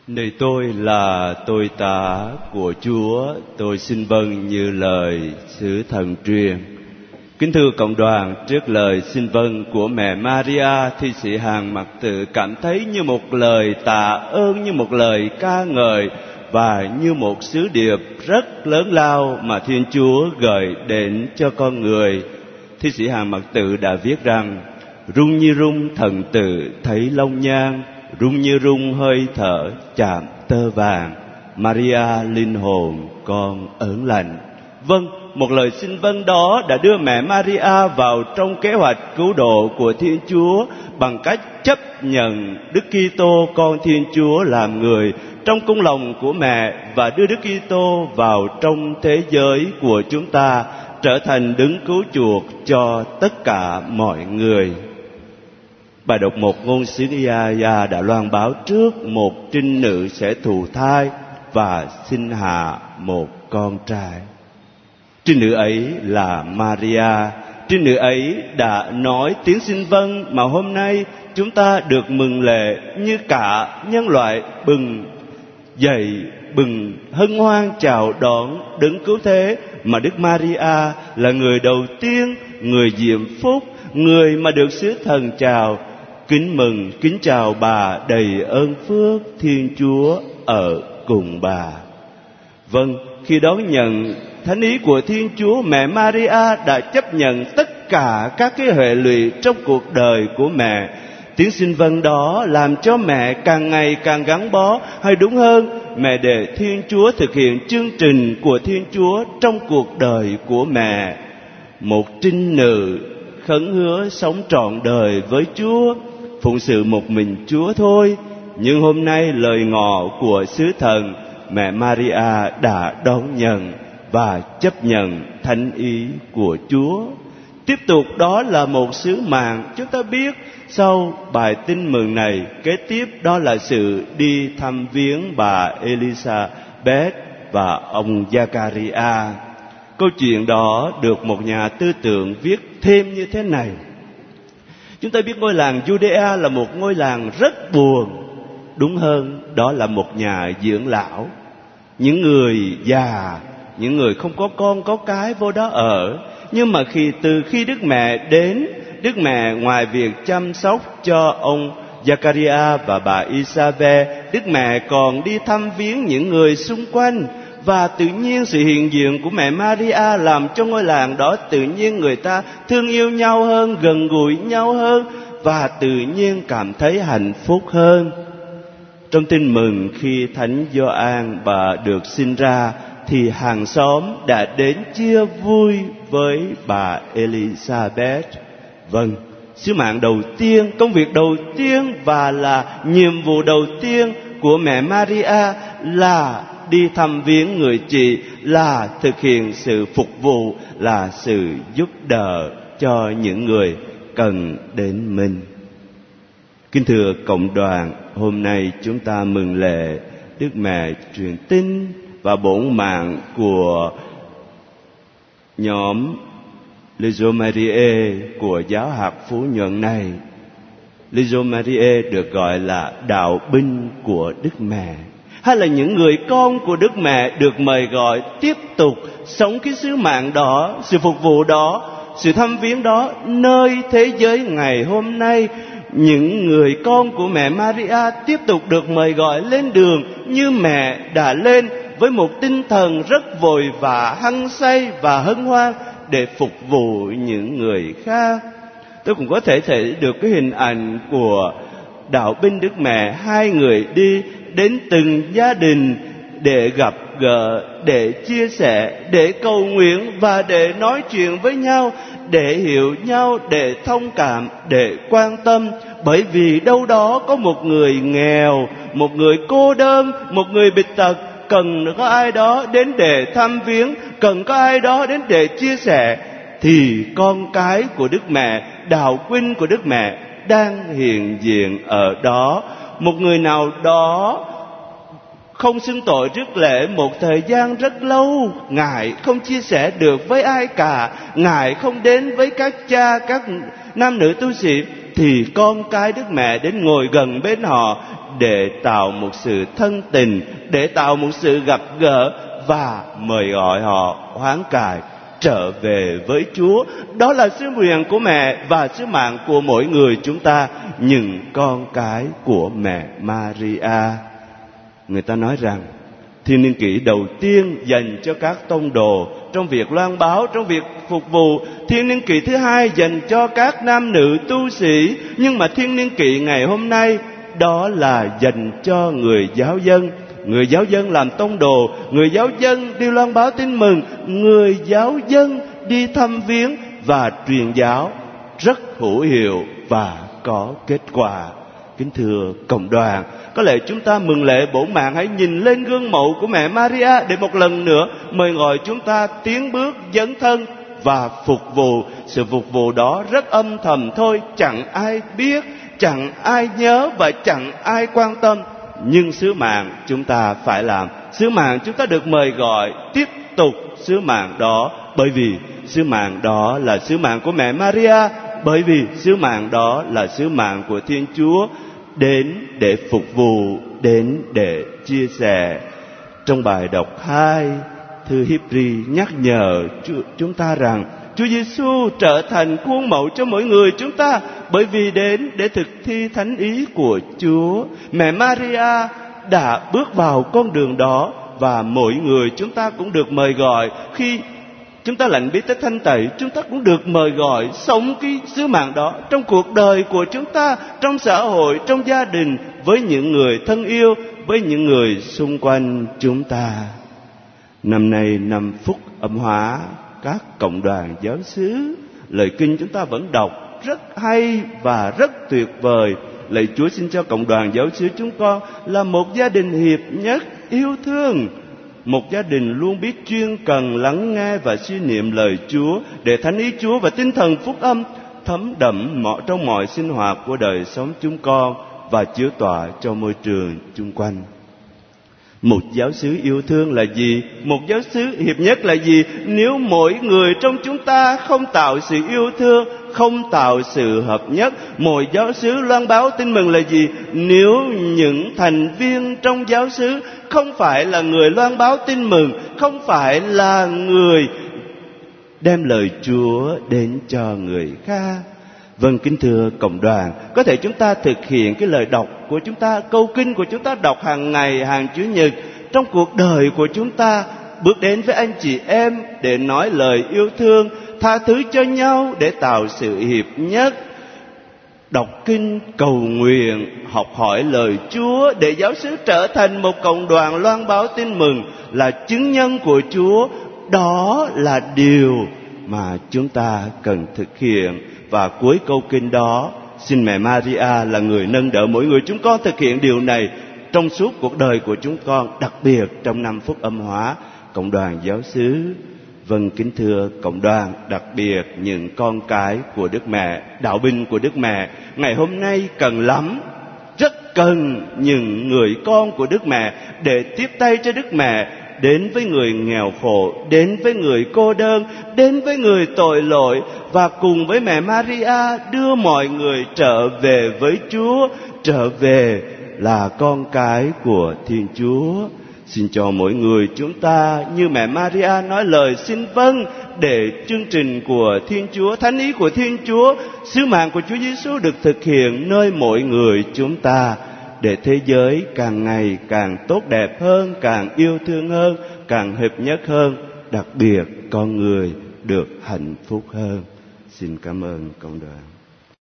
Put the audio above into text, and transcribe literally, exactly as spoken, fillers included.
Này tôi là tôi tả của Chúa, tôi xin vâng như lời sứ thần truyền. Kính thưa cộng đoàn, trước lời xin vâng của mẹ Maria, thi sĩ Hàn Mặc Tự cảm thấy như một lời tạ ơn, như một lời ca ngợi và như một sứ điệp rất lớn lao mà Thiên Chúa gửi đến cho con người. Thi sĩ Hàn Mặc Tự đã viết rằng: rung như rung thần tử thấy long nhang, rung như rung hơi thở chạm tơ vàng, Maria linh hồn con ớn lạnh. Vâng, một lời xin vâng đó đã đưa mẹ Maria vào trong kế hoạch cứu độ của Thiên Chúa bằng cách chấp nhận Đức Kitô con Thiên Chúa làm người trong cung lòng của mẹ và đưa Đức Kitô vào trong thế giới của chúng ta, trở thành đấng cứu chuộc cho tất cả mọi người. Bài đọc một ngôn sứ Ia-ia đã loan báo trước một trinh nữ sẽ thụ thai và sinh hạ một con trai. Trinh nữ ấy là Maria. Trinh nữ ấy đã nói tiếng xin vâng mà hôm nay chúng ta được mừng lệ như cả nhân loại bừng dậy, bừng hân hoan chào đón đấng cứu thế mà Đức Maria là người đầu tiên, người diệm phúc, người mà được sứ thần chào. Kính mừng, kính chào bà đầy ơn phước, Thiên Chúa ở cùng bà. Vâng, khi đón nhận thánh ý của Thiên Chúa, mẹ Maria đã chấp nhận tất cả các cái hệ lụy trong cuộc đời của mẹ. Tiếng xin vâng đó làm cho mẹ càng ngày càng gắn bó, hay đúng hơn, mẹ để Thiên Chúa thực hiện chương trình của Thiên Chúa trong cuộc đời của mẹ. Một trinh nữ khấn hứa sống trọn đời với Chúa, phụng sự một mình Chúa thôi. Nhưng hôm nay lời ngọ của sứ thần, mẹ Maria đã đón nhận và chấp nhận thánh ý của Chúa. Tiếp tục đó là một sứ mạng. Chúng ta biết sau bài tin mừng này, kế tiếp đó là sự đi thăm viếng bà Elizabeth và ông Zachariah. Câu chuyện đó được một nhà tư tưởng viết thêm như thế này. Chúng ta biết ngôi làng Judea là một ngôi làng rất buồn. Đúng hơn, đó là một nhà dưỡng lão. Những người già, những người không có con có cái vô đó ở. Nhưng mà khi từ khi Đức Mẹ đến, Đức Mẹ ngoài việc chăm sóc cho ông Zachariah và bà Isabel, Đức Mẹ còn đi thăm viếng những người xung quanh. Và tự nhiên sự hiện diện của mẹ Maria làm cho ngôi làng đó tự nhiên người ta thương yêu nhau hơn, gần gũi nhau hơn và tự nhiên cảm thấy hạnh phúc hơn. Trong tin mừng khi Thánh Gioan bà được sinh ra thì hàng xóm đã đến chia vui với bà Elizabeth. Vâng, sứ mạng đầu tiên, công việc đầu tiên và là nhiệm vụ đầu tiên của mẹ Maria là đi thăm viếng người chị, là thực hiện sự phục vụ, là sự giúp đỡ cho những người cần đến mình. Kính thưa cộng đoàn, hôm nay chúng ta mừng lễ Đức Mẹ truyền tin và bổn mạng của nhóm Legio Mariae của giáo hạt Phú Nhuận này. Legio Mariae được gọi là đạo binh của Đức Mẹ, hay là những người con của Đức Mẹ được mời gọi tiếp tục sống cái sứ mạng đó, sự phục vụ đó, sự thăm viếng đó nơi thế giới ngày hôm nay. Những người con của mẹ Maria tiếp tục được mời gọi lên đường như mẹ đã lên, với một tinh thần rất vội vã, hăng say và hân hoan để phục vụ những người khác. Tôi cũng có thể thấy được cái hình ảnh của đạo binh Đức Mẹ, hai người đi đến từng gia đình để gặp gỡ, để chia sẻ, để cầu nguyện và để nói chuyện với nhau, để hiểu nhau, để thông cảm, để quan tâm. Bởi vì đâu đó có một người nghèo, một người cô đơn, một người bệnh tật, cần có ai đó đến để thăm viếng, cần có ai đó đến để chia sẻ, thì con cái của Đức Mẹ, đạo huynh của Đức Mẹ đang hiện diện ở đó. Một người nào đó không xưng tội rước lễ một thời gian rất lâu, ngài không chia sẻ được với ai cả, ngài không đến với các cha, các nam nữ tu sĩ, thì con cái Đức Mẹ đến ngồi gần bên họ để tạo một sự thân tình, để tạo một sự gặp gỡ và mời gọi họ hoán cải trở về với Chúa. Đó là sứ nguyện của mẹ và sứ mạng của mỗi người chúng ta, những con cái của mẹ Maria. Người ta nói rằng thiên niên kỷ đầu tiên dành cho các tông đồ trong việc loan báo, trong việc phục vụ. Thiên niên kỷ thứ hai dành cho các nam nữ tu sĩ. Nhưng mà thiên niên kỷ ngày hôm nay đó là dành cho người giáo dân. Người giáo dân làm tông đồ, người giáo dân đi loan báo tin mừng, người giáo dân đi thăm viếng và truyền giáo rất hữu hiệu và có kết quả. Kính thưa cộng đoàn, có lẽ chúng ta mừng lễ bổ mạng hãy nhìn lên gương mẫu của mẹ Maria để một lần nữa mời gọi chúng ta tiến bước dấn thân và phục vụ. Sự phục vụ đó rất âm thầm thôi, chẳng ai biết, chẳng ai nhớ và chẳng ai quan tâm. Nhưng sứ mạng chúng ta phải làm. Sứ mạng chúng ta được mời gọi tiếp tục sứ mạng đó, bởi vì sứ mạng đó là sứ mạng của mẹ Maria, bởi vì sứ mạng đó là sứ mạng của Thiên Chúa, đến để phục vụ, đến để chia sẻ. Trong bài đọc hai thư Hi-bri nhắc nhở chúng ta rằng Chúa Giêsu trở thành khuôn mẫu cho mỗi người chúng ta, bởi vì đến để thực thi thánh ý của Chúa. Mẹ Maria đã bước vào con đường đó, và mỗi người chúng ta cũng được mời gọi. Khi chúng ta lãnh bí tích Thánh Tẩy, chúng ta cũng được mời gọi sống cái sứ mạng đó trong cuộc đời của chúng ta, trong xã hội, trong gia đình, với những người thân yêu, với những người xung quanh chúng ta. Năm nay năm phúc âm hóa các cộng đoàn giáo xứ, lời kinh chúng ta vẫn đọc rất hay và rất tuyệt vời. Lạy Chúa xin cho cộng đoàn giáo xứ chúng con là một gia đình hiệp nhất, yêu thương, một gia đình luôn biết chuyên cần lắng nghe và suy niệm lời Chúa, để thánh ý Chúa và tinh thần phúc âm thấm đậm mọi trong mọi sinh hoạt của đời sống chúng con và chiếu tỏa cho môi trường chung quanh. Một giáo xứ yêu thương là gì? Một giáo xứ hiệp nhất là gì? Nếu mỗi người trong chúng ta không tạo sự yêu thương, không tạo sự hợp nhất. Một giáo xứ loan báo tin mừng là gì? Nếu những thành viên trong giáo xứ không phải là người loan báo tin mừng, không phải là người đem lời Chúa đến cho người khác. Vâng, kính thưa cộng đoàn, có thể chúng ta thực hiện cái lời đọc của chúng ta, câu kinh của chúng ta đọc hàng ngày, hàng Chủ nhật trong cuộc đời của chúng ta, bước đến với anh chị em để nói lời yêu thương, tha thứ cho nhau để tạo sự hiệp nhất, đọc kinh, cầu nguyện, học hỏi lời Chúa để giáo xứ trở thành một cộng đoàn loan báo tin mừng, là chứng nhân của Chúa. Đó là điều mà chúng ta cần thực hiện. Và cuối câu kinh đó, xin mẹ Maria là người nâng đỡ mỗi người chúng con thực hiện điều này trong suốt cuộc đời của chúng con, đặc biệt trong năm phúc âm hóa cộng đoàn giáo xứ. Vâng, kính thưa cộng đoàn, đặc biệt những con cái của Đức Mẹ, đạo binh của Đức Mẹ, ngày hôm nay cần lắm, rất cần những người con của Đức Mẹ để tiếp tay cho Đức Mẹ, đến với người nghèo khổ, đến với người cô đơn, đến với người tội lỗi, và cùng với mẹ Maria đưa mọi người trở về với Chúa, trở về là con cái của Thiên Chúa. Xin cho mỗi người chúng ta như mẹ Maria nói lời xin vâng, để chương trình của Thiên Chúa, thánh ý của Thiên Chúa, sứ mạng của Chúa Giêsu được thực hiện nơi mỗi người chúng ta, để thế giới càng ngày càng tốt đẹp hơn, càng yêu thương hơn, càng hợp nhất hơn, đặc biệt con người được hạnh phúc hơn. Xin cảm ơn cộng đoàn.